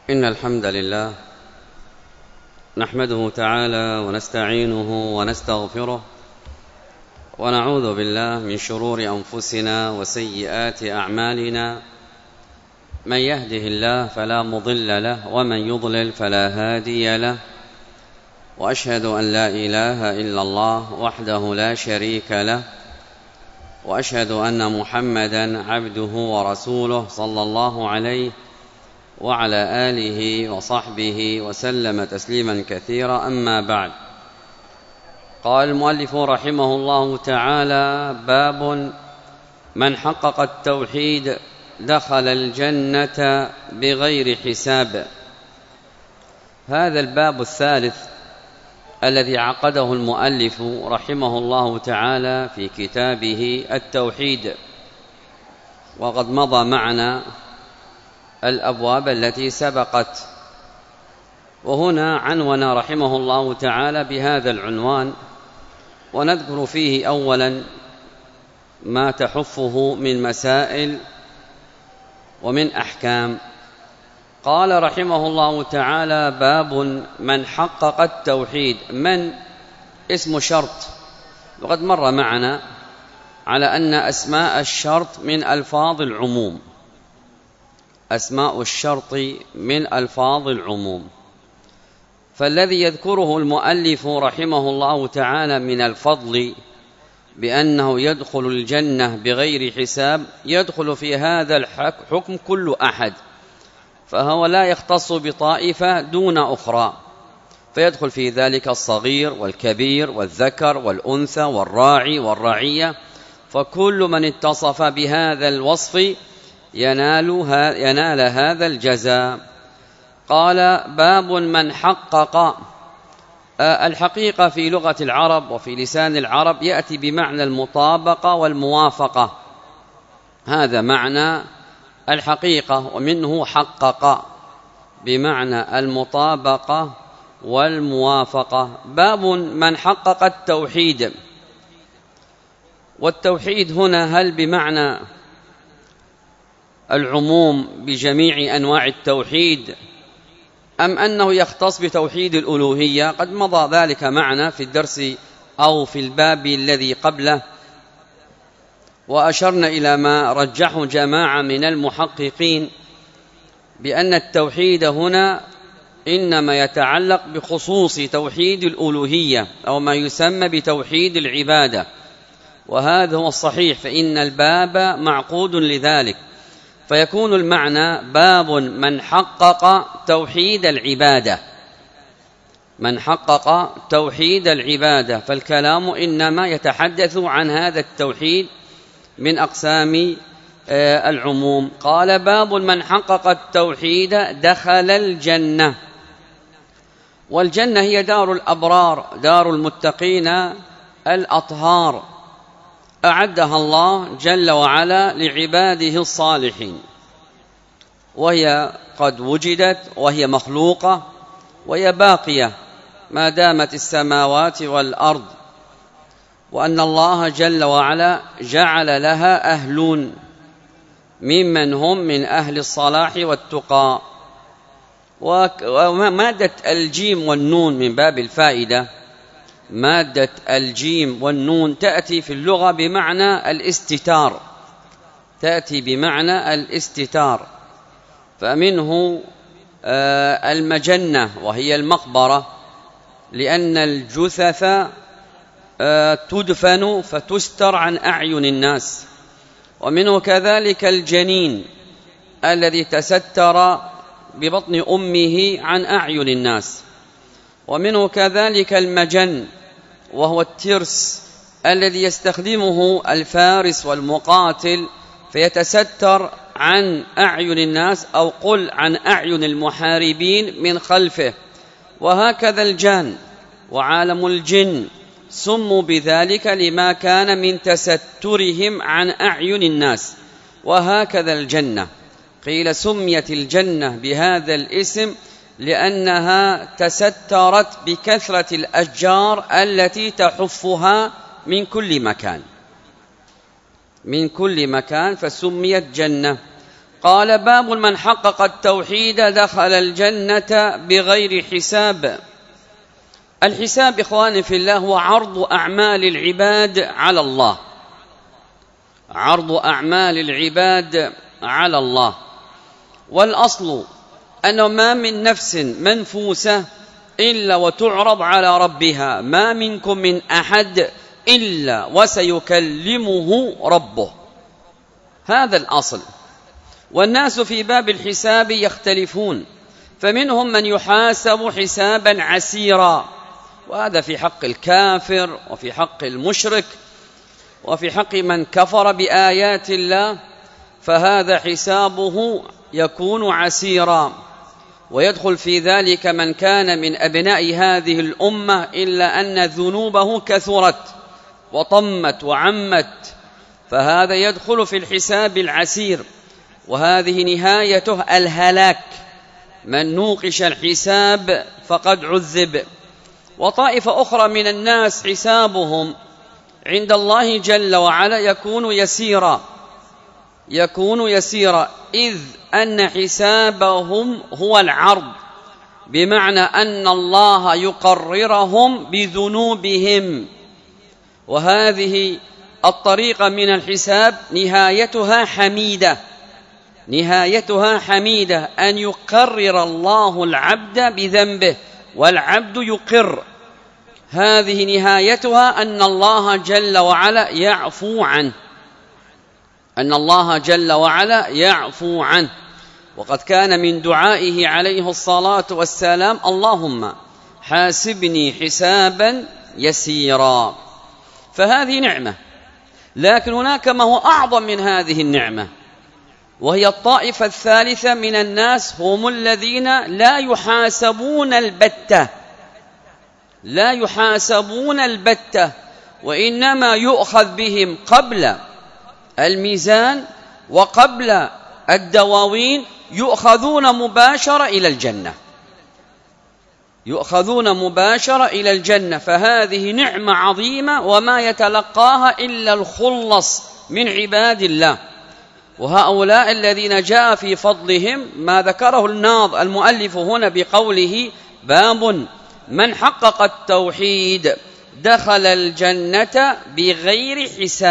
إن الحمد لله نحمده تعالى ونستعينه ونستغفره ونعوذ بالله من شرور أنفسنا وسيئات أعمالنا. من يهده الله فلا مضل له ومن يضلل فلا هادي له، وأشهد أن لا إله إلا الله وحده لا شريك له، وأشهد أن محمدًا عبده ورسوله صلى الله عليه وعلى آله وصحبه وسلم تسليما كثيرا. أما بعد، قال المؤلف رحمه الله تعالى: باب من حقق التوحيد دخل الجنة بغير حساب. هذا الباب الثالث الذي عقده المؤلف رحمه الله تعالى في كتابه التوحيد، وقد مضى معنا الأبواب التي سبقت، وهنا عنون رحمه الله تعالى بهذا العنوان، ونذكر فيه أولا ما تحفه من مسائل ومن أحكام. قال رحمه الله تعالى: باب من حقق التوحيد. من اسم شرط، وقد مر معنا على أن أسماء الشرط من ألفاظ العموم، أسماء الشرط من ألفاظ العموم، فالذي يذكره المؤلف رحمه الله تعالى من الفضل بأنه يدخل الجنة بغير حساب يدخل في هذا الحكم كل أحد، فهو لا يختص بطائفة دون أخرى، فيدخل في ذلك الصغير والكبير والذكر والأنثى والراعي والرعية، فكل من اتصف بهذا الوصف ينال هذا الجزاء. قال: باب من حقق. الحقيقة في لغة العرب وفي لسان العرب يأتي بمعنى المطابقة والموافقة، هذا معنى الحقيقة، ومنه حقق بمعنى المطابقة والموافقة. باب من حقق التوحيد. والتوحيد هنا هل بمعنى العموم بجميع أنواع التوحيد، أم أنه يختص بتوحيد الألوهية؟ قد مضى ذلك معنا في الدرس أو في الباب الذي قبله، وأشرنا إلى ما رجحه جماعة من المحققين بأن التوحيد هنا إنما يتعلق بخصوص توحيد الألوهية أو ما يسمى بتوحيد العبادة، وهذا هو الصحيح، فإن الباب معقود لذلك، فيكون المعنى باب من حقق توحيد العبادة، من حقق توحيد العبادة، فالكلام إنما يتحدث عن هذا التوحيد من أقسام العموم. قال: باب من حقق التوحيد دخل الجنة. والجنة هي دار الأبرار، دار المتقين الأطهار، أعدها الله جل وعلا لعباده الصالحين، وهي قد وجدت وهي مخلوقة وهي باقية ما دامت السماوات والأرض، وأن الله جل وعلا جعل لها أهلون ممن هم من أهل الصلاح والتقى. ومادة الجيم والنون من باب الفائدة، مادة الجيم والنون تأتي في اللغة بمعنى الاستتار، تأتي بمعنى الاستتار، فمنه المجنة وهي المقبرة، لأن الجثث تدفن فتستر عن أعين الناس، ومنه كذلك الجنين الذي تستر ببطن أمه عن أعين الناس، ومنه كذلك المجن وهو الترس الذي يستخدمه الفارس والمقاتل فيتستر عن أعين الناس، أو قل عن أعين المحاربين من خلفه. وهكذا الجان وعالم الجن سموا بذلك لما كان من تسترهم عن أعين الناس. وهكذا الجنة، قيل سميت الجنة بهذا الاسم لأنها تسترت بكثرة الأشجار التي تحفها من كل مكان، من كل مكان، فسميت جنة. قال: باب من حقق التوحيد دخل الجنة بغير حساب. الحساب إخواني في الله هو عرض أعمال العباد على الله، عرض أعمال العباد على الله. والأصل أنه ما من نفس منفوسة إلا وتعرض على ربها، ما منكم من أحد إلا وسيكلمه ربه، هذا الأصل. والناس في باب الحساب يختلفون، فمنهم من يحاسب حسابا عسيرا، وهذا في حق الكافر وفي حق المشرك وفي حق من كفر بآيات الله، فهذا حسابه يكون عسيرا. ويدخل في ذلك من كان من أبناء هذه الأمة إلا أن ذنوبه كثرت وطمت وعمت، فهذا يدخل في الحساب العسير، وهذه نهايته الهلاك. من نوقش الحساب فقد عذب. وطائفة أخرى من الناس حسابهم عند الله جل وعلا يكون يسيرا، إذ أن حسابهم هو العرض، بمعنى أن الله يقررهم بذنوبهم. وهذه الطريقة من الحساب نهايتها حميدة، أن يقرر الله العبد بذنبه والعبد يقر. هذه نهايتها أن الله جل وعلا يعفو عنه، وقد كان من دعائه عليه الصلاة والسلام: اللهم حاسبني حسابا يسيرا. فهذه نعمة، لكن هناك ما هو أعظم من هذه النعمة، وهي الطائفة الثالثة من الناس، هم الذين لا يحاسبون البتة، وإنما يؤخذ بهم قبل الميزان وقبل الدواوين، يؤخذون مباشرة إلى الجنة. فهذه نعمة عظيمة، وما يتلقاها إلا الخلص من عباد الله. وهؤلاء الذين جاء في فضلهم ما ذكره المؤلف هنا بقوله: باب من حقق التوحيد دخل الجنة بغير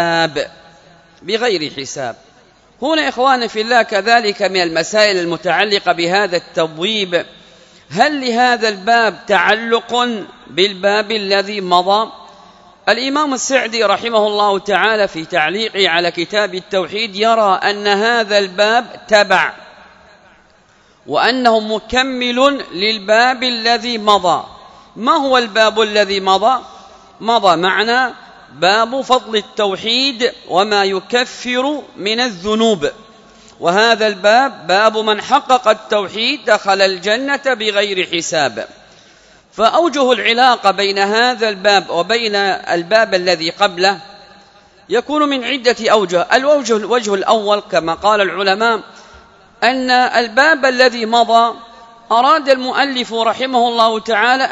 حساب. هنا إخواني في الله كذلك من المسائل المتعلقة بهذا التبويب: هل لهذا الباب تعلق بالباب الذي مضى؟ الإمام السعدي رحمه الله تعالى في تعليقه على كتاب التوحيد يرى أن هذا الباب تبع، وأنه مكمل للباب الذي مضى. ما هو الباب الذي مضى معنا باب فضل التوحيد وما يكفر من الذنوب، وهذا الباب باب من حقق التوحيد دخل الجنة بغير حساب. فأوجه العلاقة بين هذا الباب وبين الباب الذي قبله يكون من عدة أوجه. الوجه الأول كما قال العلماء أن الباب الذي مضى أراد المؤلف رحمه الله تعالى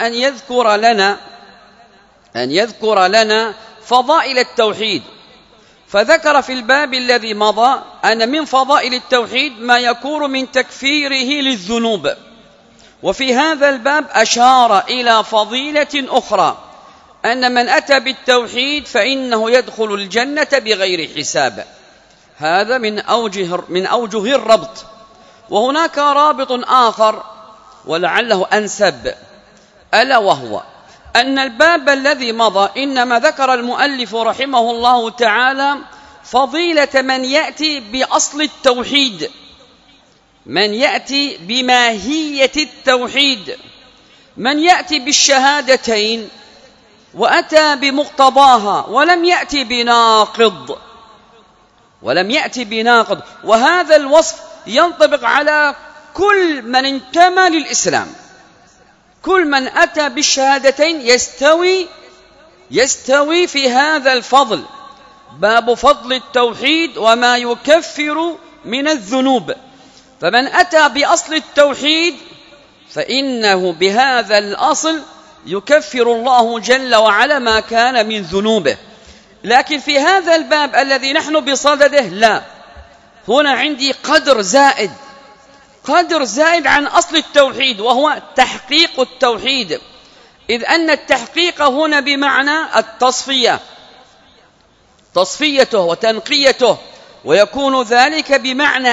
أن يذكر لنا فضائل التوحيد، فذكر في الباب الذي مضى أن من فضائل التوحيد ما يكون من تكفيره للذنوب، وفي هذا الباب أشار إلى فضيلة أخرى، أن من أتى بالتوحيد فإنه يدخل الجنة بغير حساب. هذا من أوجه الربط. وهناك رابط آخر ولعله أنسب، ألا وهو أن الباب الذي مضى إنما ذكر المؤلف رحمه الله تعالى فضيلة من يأتي بأصل التوحيد، من يأتي بماهية التوحيد، من يأتي بالشهادتين وأتى بمقتضاها ولم يأتي بناقض. وهذا الوصف ينطبق على كل من انتمى للإسلام. كل من أتى بالشهادتين يستوي في هذا الفضل، باب فضل التوحيد وما يكفر من الذنوب. فمن أتى بأصل التوحيد فإنه بهذا الأصل يكفر الله جل وعلا ما كان من ذنوبه. لكن في هذا الباب الذي نحن بصدده لا، هنا عندي قدر زائد عن أصل التوحيد، وهو تحقيق التوحيد، إذ أن التحقيق هنا بمعنى التصفية، تصفيته وتنقيته، ويكون ذلك بمعنى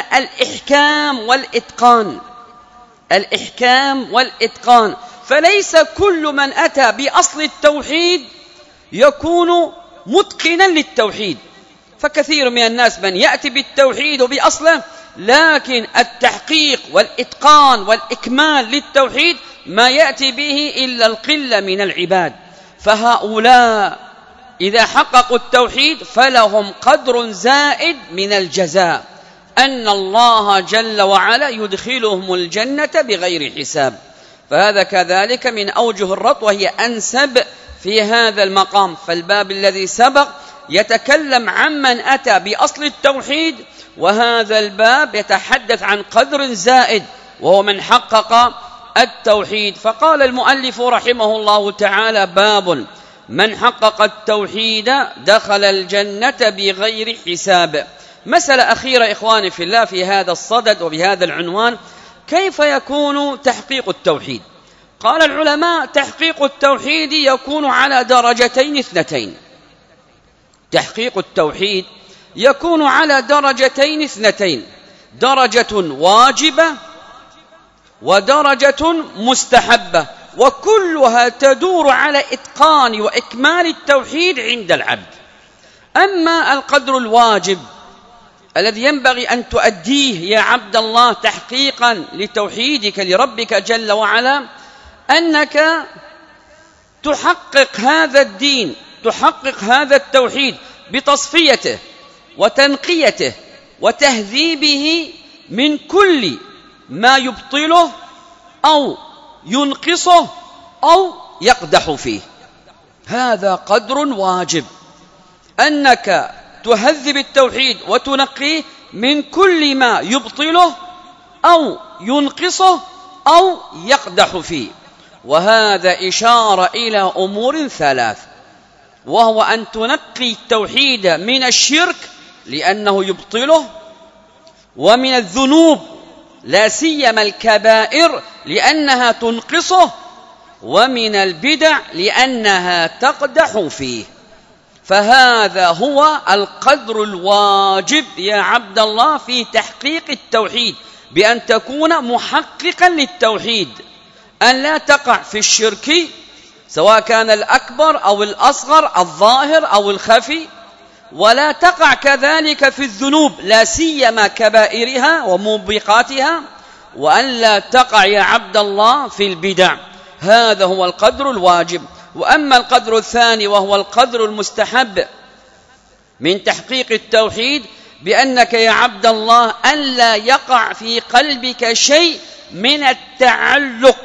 الإحكام والإتقان. فليس كل من أتى بأصل التوحيد يكون متقنا للتوحيد، فكثير من الناس من يأتي بالتوحيد بأصله، لكن التحقيق والإتقان والإكمال للتوحيد ما يأتي به إلا القلة من العباد. فهؤلاء إذا حققوا التوحيد فلهم قدر زائد من الجزاء، أن الله جل وعلا يدخلهم الجنة بغير حساب. فهذا كذلك من أوجه الربط، وهي أنسب في هذا المقام. فالباب الذي سبق يتكلم عمن أتى بأصل التوحيد، وهذا الباب يتحدث عن قدر زائد وهو من حقق التوحيد. فقال المؤلف رحمه الله تعالى: باب من حقق التوحيد دخل الجنة بغير حساب. مسألة أخيرة إخواني في الله في هذا الصدد وبهذا العنوان: كيف يكون تحقيق التوحيد؟ قال العلماء: تحقيق التوحيد يكون على درجتين اثنتين. تحقيق التوحيد يكون على درجتين اثنتين: درجة واجبة ودرجة مستحبة، وكلها تدور على إتقان وإكمال التوحيد عند العبد. أما القدر الواجب الذي ينبغي أن تؤديه يا عبد الله تحقيقا لتوحيدك لربك جل وعلا، أنك تحقق هذا الدين، تحقق هذا التوحيد بتصفيته وتنقيته وتهذيبه من كل ما يبطله أو ينقصه أو يقدح فيه. هذا قدر واجب، أنك تهذب التوحيد وتنقيه من كل ما يبطله أو ينقصه أو يقدح فيه. وهذا إشارة إلى أمور ثلاث، وهو أن تنقي التوحيد من الشرك لأنه يبطله، ومن الذنوب لا سيما الكبائر لأنها تنقصه، ومن البدع لأنها تقدح فيه. فهذا هو القدر الواجب يا عبد الله في تحقيق التوحيد، بأن تكون محققا للتوحيد، أن لا تقع في الشرك سواء كان الأكبر أو الأصغر، الظاهر أو الخفي، ولا تقع كذلك في الذنوب لا سيما كبائرها وموبقاتها، وأن لا تقع يا عبد الله في البدع. هذا هو القدر الواجب. وأما القدر الثاني وهو القدر المستحب من تحقيق التوحيد، بأنك يا عبد الله أن لا يقع في قلبك شيء من التعلق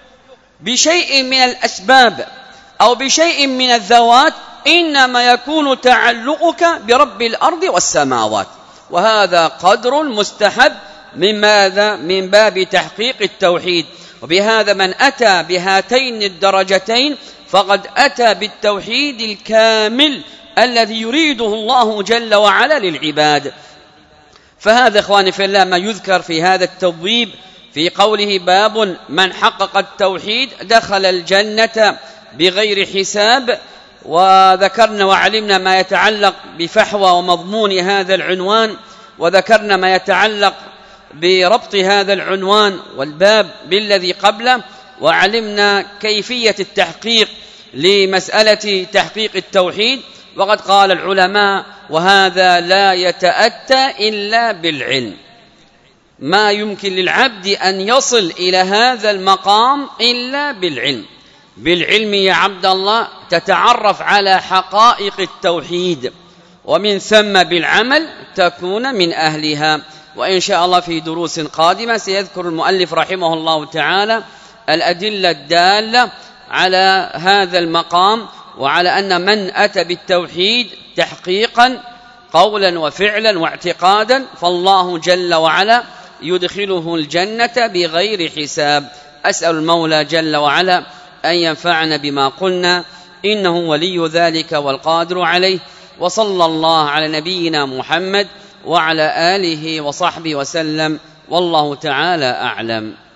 بشيء من الأسباب أو بشيء من الذوات، إنما يكون تعلقك برب الأرض والسماوات. وهذا قدر مستحب من ماذا؟ من باب تحقيق التوحيد. وبهذا من أتى بهاتين الدرجتين فقد أتى بالتوحيد الكامل الذي يريده الله جل وعلا للعباد. فهذا إخواني في الله ما يذكر في هذا التبويب في قوله: باب من حقق التوحيد دخل الجنة بغير حساب. وذكرنا وعلمنا ما يتعلق بفحوى ومضمون هذا العنوان، وذكرنا ما يتعلق بربط هذا العنوان والباب بالذي قبله، وعلمنا كيفية التحقيق لمسألة تحقيق التوحيد. وقد قال العلماء: وهذا لا يتأتى إلا بالعلم، ما يمكن للعبد أن يصل إلى هذا المقام إلا بالعلم. بالعلم يا عبد الله تتعرف على حقائق التوحيد، ومن ثم بالعمل تكون من أهلها. وإن شاء الله في دروس قادمة سيذكر المؤلف رحمه الله تعالى الأدلة الدالة على هذا المقام، وعلى أن من أتى بالتوحيد تحقيقا قولا وفعلا واعتقادا فالله جل وعلا يدخله الجنة بغير حساب. أسأل المولى جل وعلا أن ينفعنا بما قلنا، إنه ولي ذلك والقادر عليه. وصلى الله على نبينا محمد وعلى آله وصحبه وسلم، والله تعالى أعلم.